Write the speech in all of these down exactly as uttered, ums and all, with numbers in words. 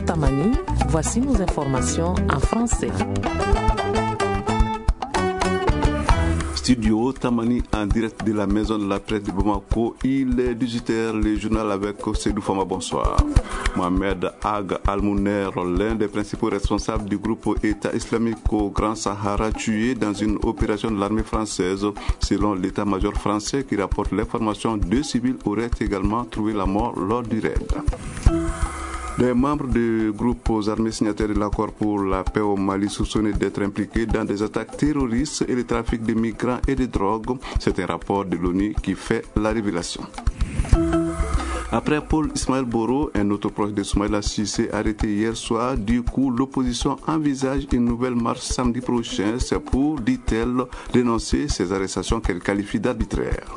Tamani, voici nos informations en français. Studio Tamani en direct de la maison de la presse de Bamako. Il est dix-huit heures, le journal avec Seydou Fama, bonsoir. Mohamed Ag Al-Mouner, l'un des principaux responsables du groupe État islamique au Grand Sahara, tué dans une opération de l'armée française. Selon l'état-major français qui rapporte l'information, deux civils auraient également trouvé la mort lors du raid. Les membres du groupe aux armées signataires de l'accord pour la paix au Mali soupçonnés d'être impliqués dans des attaques terroristes et le trafic de migrants et de drogue. C'est un rapport de l'ONU qui fait la révélation. Après Paul Ismaël Boro, un autre proche de Soumaïla Cissé arrêté hier soir, du coup l'opposition envisage une nouvelle marche samedi prochain. C'est pour, dit-elle, dénoncer ces arrestations qu'elle qualifie d'arbitraires.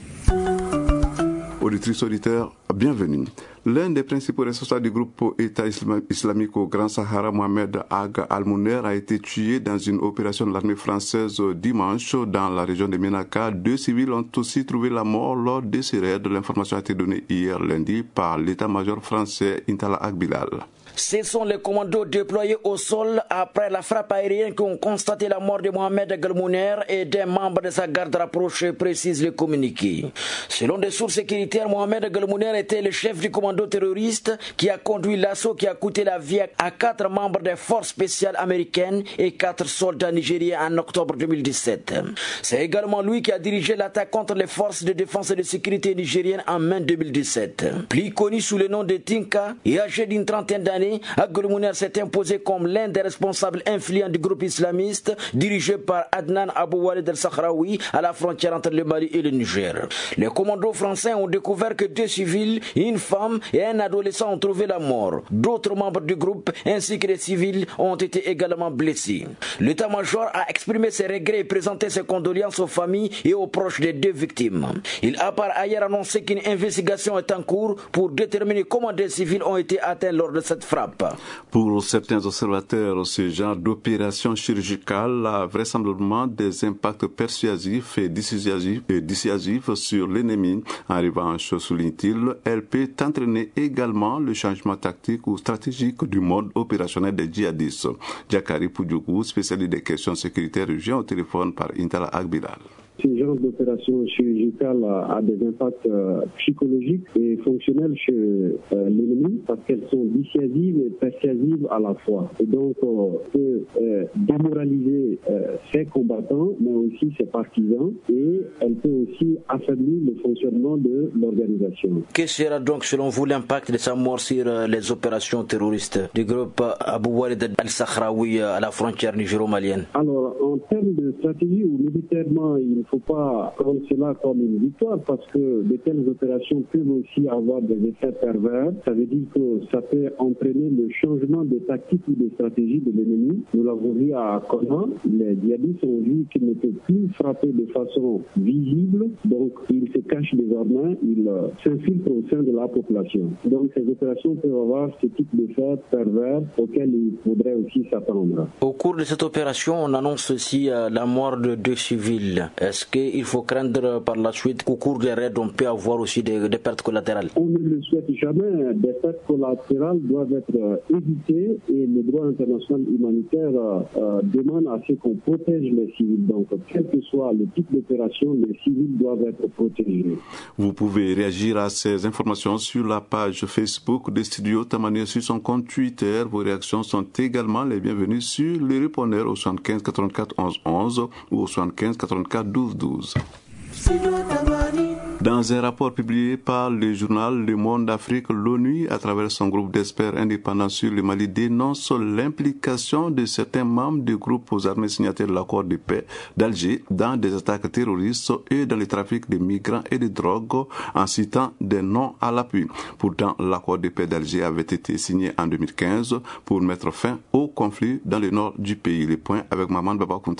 Auditrices, auditeurs, bienvenue. L'un des principaux responsables du groupe État islamique au Grand Sahara, Mohamed Ag Al-Mouner, a été tué dans une opération de l'armée française dimanche dans la région de Ménaka. Deux civils ont aussi trouvé la mort lors de ces raids. L'information a été donnée hier lundi par l'état-major français Intala Agbilal. Ce sont les commandos déployés au sol après la frappe aérienne qui ont constaté la mort de Mohamed Ag Al-Mouner et d'un membre de sa garde rapprochée, précise le communiqué. Selon des sources sécuritaires, Mohamed Ag Al-Mouner était le chef du commando terroriste qui a conduit l'assaut qui a coûté la vie à quatre membres des forces spéciales américaines et quatre soldats nigériens en octobre deux mille dix-sept. C'est également lui qui a dirigé l'attaque contre les forces de défense et de sécurité nigériennes en mai deux mille dix-sept. Plus connu sous le nom de Tinka et âgé d'une trentaine d'années, Ag Al-Mouner s'est imposé comme l'un des responsables influents du groupe islamiste dirigé par Adnan Abou Walid al-Sahraoui à la frontière entre le Mali et le Niger. Les commandos français ont découvert que deux civils, une femme et un adolescent ont trouvé la mort. D'autres membres du groupe ainsi que les civils ont été également blessés. L'état-major a exprimé ses regrets et présenté ses condoléances aux familles et aux proches des deux victimes. Il a par ailleurs annoncé qu'une investigation est en cours pour déterminer comment des civils ont été atteints lors de cette frappe. Pour certains observateurs, ce genre d'opération chirurgicale a vraisemblablement des impacts persuasifs et dissuasifs, et dissuasifs sur l'ennemi. En revanche, souligne-t-il, elle peut entraîner également le changement tactique ou stratégique du mode opérationnel des djihadistes. Diakari Poudjougou, spécialiste des questions sécuritaires, vient au téléphone par Intala Agbilal. Ce genre d'opération chirurgicale a, a des impacts euh, psychologiques et fonctionnels chez euh, l'ennemi parce qu'elles sont dissuasives et persuasives à la fois. Et donc, on peut euh, démoraliser euh, ses combattants, mais aussi ses partisans, et elle peut aussi affaiblir le fonctionnement de l'organisation. Quel sera donc, selon vous, l'impact de sa mort sur euh, les opérations terroristes du groupe Abou Walid al-Sahraoui à la frontière nigéro-malienne? Alors, en termes de stratégie ou militairement, il ne faut pas prendre cela comme une victoire parce que de telles opérations peuvent aussi avoir des effets pervers. Ça veut dire que ça peut entraîner le changement de tactique ou de stratégie de l'ennemi. Nous l'avons vu à Kona, les djihadistes ont vu qu'ils ne peuvent plus frapper de façon visible, donc ils se cachent désormais, ils euh, s'infiltrent au sein de la population. Donc ces opérations peuvent avoir ce type d'effets pervers auxquels il faudrait aussi s'attendre. Au cours de cette opération, on annonce aussi euh, la mort de deux civils. Est-ce qu'il faut craindre par la suite qu'au cours des raids, on peut avoir aussi des, des pertes collatérales? On ne le souhaite jamais. Des pertes collatérales doivent être évitées et le droit international humanitaire euh, demande à ce qu'on protège les civils. Donc, quel que soit le type d'opération, les civils doivent être protégés. Vous pouvez réagir à ces informations sur la page Facebook de Studio Tamani, sur son compte Twitter. Vos réactions sont également les bienvenues sur le répondeur au soixante-quinze quatre-vingt-quatre onze onze ou au soixante-quinze quatre-vingt-quatre douze douze. Dans un rapport publié par le journal Le Monde Afrique, l'ONU, à travers son groupe d'experts indépendants sur le Mali, dénonce l'implication de certains membres du groupe aux armées signataires de l'accord de paix d'Alger dans des attaques terroristes et dans le trafic de migrants et de drogue, en citant des noms à l'appui. Pourtant, l'accord de paix d'Alger avait été signé en deux mille quinze pour mettre fin au conflit dans le nord du pays. Les points avec Maman Babakunta.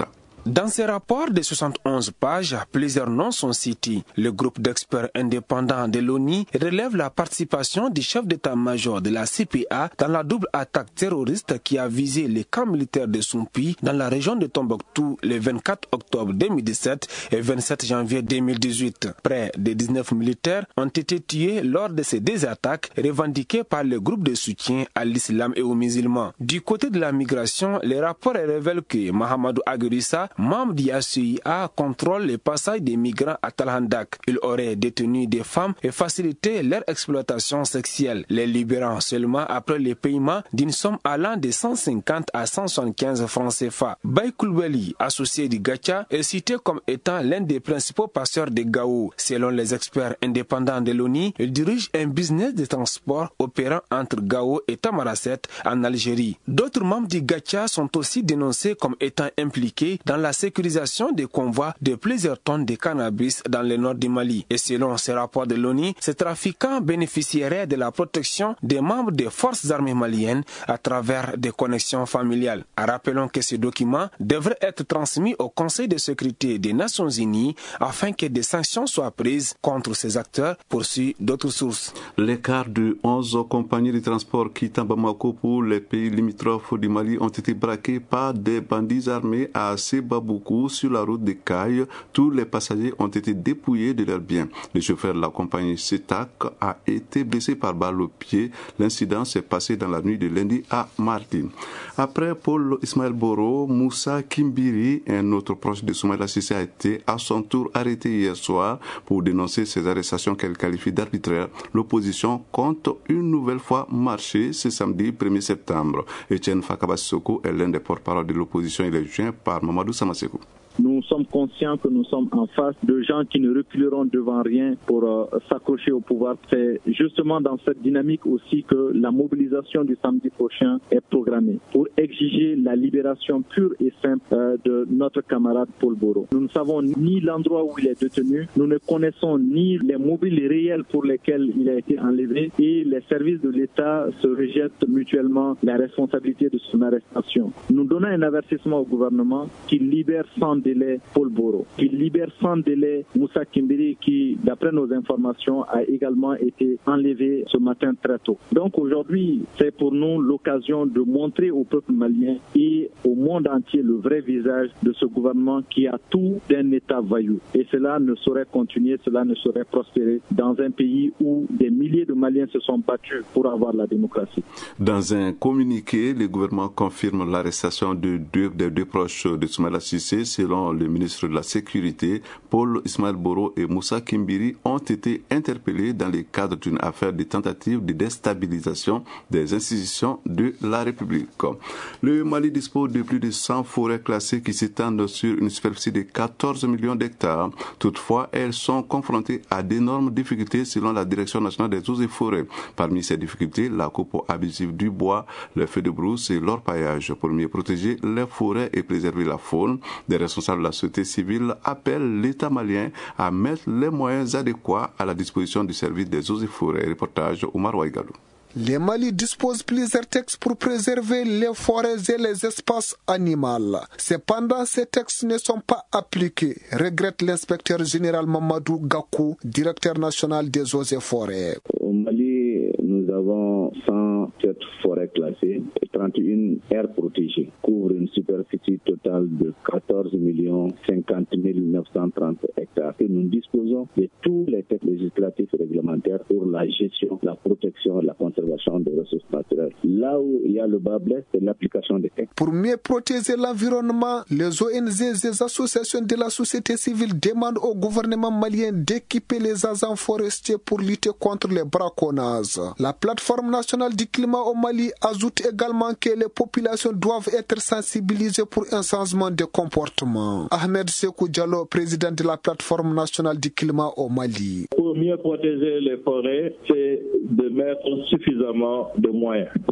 Dans ces rapports de soixante et onze pages, plusieurs noms sont cités. Le groupe d'experts indépendants de l'ONU relève la participation du chef d'état-major de la C P A dans la double attaque terroriste qui a visé les camps militaires de Sumpi dans la région de Tombouctou le vingt-quatre octobre deux mille dix-sept et vingt-sept janvier deux mille dix-huit. Près de dix-neuf militaires ont été tués lors de ces deux attaques revendiquées par le groupe de soutien à l'islam et aux musulmans. Du côté de la migration, les rapports révèlent que Mahamadou Aguirissa, membre du A C I A, contrôle le passage des migrants à Talhandak. Il aurait détenu des femmes et facilité leur exploitation sexuelle, les libérant seulement après le paiement d'une somme allant de cent cinquante à cent soixante-quinze francs C F A. Baye Koulibaly, associé du Gacha, est cité comme étant l'un des principaux passeurs de Gao. Selon les experts indépendants de l'ONU, il dirige un business de transport opérant entre Gao et Tamaracet en Algérie. D'autres membres du Gacha sont aussi dénoncés comme étant impliqués dans la sécurisation des convois de plusieurs tonnes de cannabis dans le nord du Mali. Et selon ces rapports de l'ONU, ces trafiquants bénéficieraient de la protection des membres des forces armées maliennes à travers des connexions familiales. Rappelons que ces documents devraient être transmis au Conseil de sécurité des Nations Unies afin que des sanctions soient prises contre ces acteurs, poursuit d'autres sources. L'écart de onze compagnies de transport quittant Bamako pour les pays limitrophes du Mali ont été braqués par des bandits armés à Sebaboukou sur la route de Caille. Tous les passagers ont été dépouillés de leurs biens. Le chauffeur de la compagnie Setak a été blessé par balle au pied. L'incident s'est passé dans la nuit de lundi à mardi. Après Paul Ismaël Boro, Moussa Kimbiri, un autre proche de Soumaïla Cissé, a été à son tour arrêté hier soir pour dénoncer ces arrestations qu'elle qualifie d'arbitraires. L'opposition compte une nouvelle fois marcher ce samedi premier septembre. Etienne Fakabassoko est l'un des porte-parole de l'opposition. Il est joint par Mamadou Samasekou. Nous sommes conscients que nous sommes en face de gens qui ne reculeront devant rien pour euh, s'accrocher au pouvoir. C'est justement dans cette dynamique aussi que la mobilisation du samedi prochain est programmée pour exiger la libération pure et simple euh, de notre camarade Paul Boro. Nous ne savons ni l'endroit où il est détenu, nous ne connaissons ni les mobiles réels pour lesquels il a été enlevé et les services de l'État se rejettent mutuellement la responsabilité de son arrestation. Nous donnons un avertissement au gouvernement qu'il libère sans délai Paul Boro, qu'il libère sans délai Moussa Kimbiri qui, d'après nos informations, a également été enlevé ce matin très tôt. Donc aujourd'hui, c'est pour nous l'occasion de montrer au peuple malien et au monde entier le vrai visage de ce gouvernement qui a tout d'un État vaillou. Et cela ne saurait continuer, cela ne saurait prospérer dans un pays où des milliers de Maliens se sont battus pour avoir la démocratie. Dans un communiqué, le gouvernement confirme l'arrestation de deux des deux proches de Soumaïla Cissé. Selon le ministre de la Sécurité, Paul Ismaël Boro et Moussa Kimbiri ont été interpellés dans le cadre d'une affaire de tentative de déstabilisation des institutions de la République. Le Mali dispose de plus de cent forêts classées qui s'étendent sur une superficie de quatorze millions d'hectares. Toutefois, elles sont confrontées à d'énormes difficultés selon la Direction nationale des eaux et forêts. Parmi ces difficultés, la coupe abusive du bois, le feu de brousse et l'orpaillage. Pour mieux protéger les forêts et préserver la faune, des responsables de la société civile appellent l'État malien à mettre les moyens adéquats à la disposition du service des eaux et forêts. Reportage Omar Ouaigalou. Le Mali dispose plusieurs textes pour préserver les forêts et les espaces animaux. Cependant, ces textes ne sont pas appliqués, regrette l'inspecteur général Mamadou Gakou, directeur national des eaux et forêts. Au Mali, nous avons cent sept forêts classées et trente et une aires protégées, couvrent une superficie totale de quatorze millions cinquante mille neuf cent trente hectares. Et nous disposons de tous les textes législatifs et réglementaires pour la gestion, la protection, la conservation des ressources naturelles. Là où il y a le bas blesse, c'est l'application des textes. Pour mieux protéger l'environnement, les O N G et les associations de la société civile demandent au gouvernement malien d'équiper les agents forestiers pour lutter contre les braconnages. La plateforme nationale du climat au Mali ajoute également que les populations doivent être sensibilisées pour un changement de comportement. Ahmed Sekou Diallo, président de la plateforme nationale du climat au Mali. Pour mieux protéger les forêts, c'est de mettre suffisamment de moyens.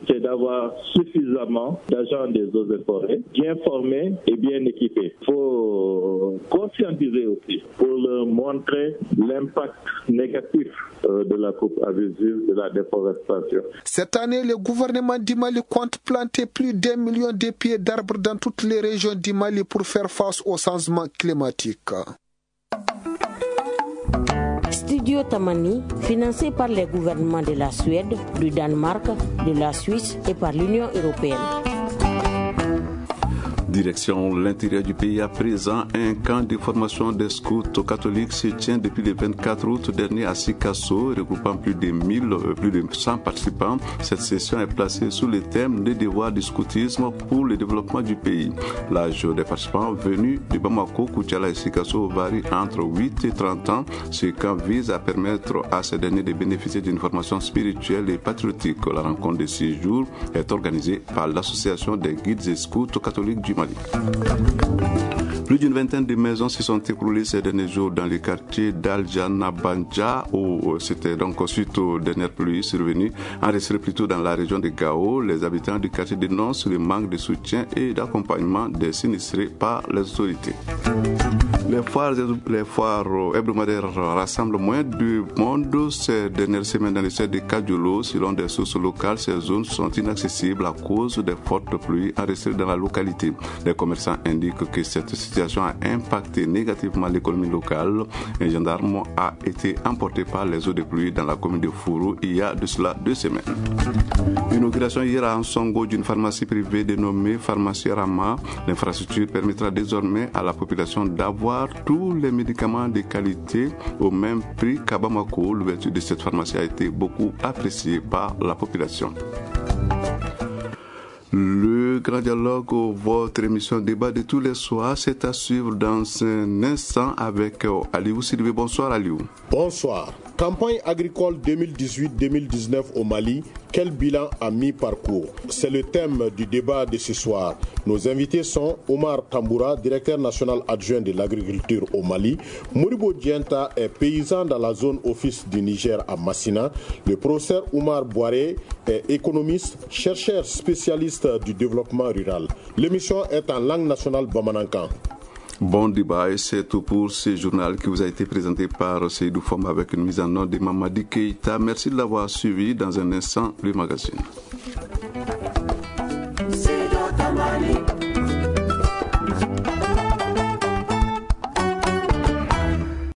c'est d'avoir suffisamment d'agents des eaux et forêts, bien formés et bien équipés. Il faut conscientiser aussi pour leur montrer l'impact négatif de la coupe abusive, de la déforestation. Cette année, le gouvernement du Mali compte planter plus d'un million de pieds d'arbres dans toutes les régions du Mali pour faire face au changement climatique. Studio Tamani, financé par les gouvernements de la Suède, du Danemark, de la Suisse et par l'Union européenne. Direction l'intérieur du pays à présent, un camp de formation des scouts catholiques se tient depuis le vingt-quatre août dernier à Sikasso, regroupant plus de mille, plus de cent participants. Cette session est placée sous le thème des devoirs du scoutisme pour le développement du pays. L'âge des participants venus de Bamako, Koutiala et Sikasso varie entre huit et trente ans. Ce camp vise à permettre à ces derniers de bénéficier d'une formation spirituelle et patriotique. La rencontre de six jours est organisée par l'Association des guides et scouts catholiques du Mali. Plus d'une vingtaine de maisons se sont écroulées ces derniers jours dans le quartier d'Al-Janabanja, où c'était donc suite aux dernières pluies survenues, enregistrées plutôt dans la région de Gao. Les habitants du quartier dénoncent le manque de soutien et d'accompagnement des sinistrés par les autorités. Les foires, les foires hebdomadaires rassemblent moins de monde ces dernières semaines dans le secteur de Kadjolo. Selon des sources locales, ces zones sont inaccessibles à cause des fortes pluies enregistrées dans la localité. Les commerçants indiquent que cette situation a impacté négativement l'économie locale. Un gendarme a été emporté par les eaux de pluie dans la commune de Fourou il y a de cela deux semaines. L'inauguration hier à Ansongo d'une pharmacie privée dénommée Pharmacie Rama. L'infrastructure permettra désormais à la population d'avoir tous les médicaments de qualité au même prix qu'à Bamako. L'ouverture de cette pharmacie a été beaucoup appréciée par la population. Le grand dialogue, votre émission débat de tous les soirs, c'est à suivre dans un instant avec Aliou Sylvé. Bonsoir Aliou. Bonsoir. Campagne agricole deux mille dix-huit deux mille dix-neuf au Mali, quel bilan à mi-parcours? C'est le thème du débat de ce soir. Nos invités sont Omar Tamboura, directeur national adjoint de l'agriculture au Mali. Moribo Dienta est paysan dans la zone office du Niger à Massina. Le professeur Omar Boiré est économiste, chercheur spécialiste du développement rural. L'émission est en langue nationale bamanankan. Bon débat, et c'est tout pour ce journal qui vous a été présenté par Seydou Fom avec une mise en ordre de Mamadi Keïta. Merci de l'avoir suivi. Dans un instant, le magazine.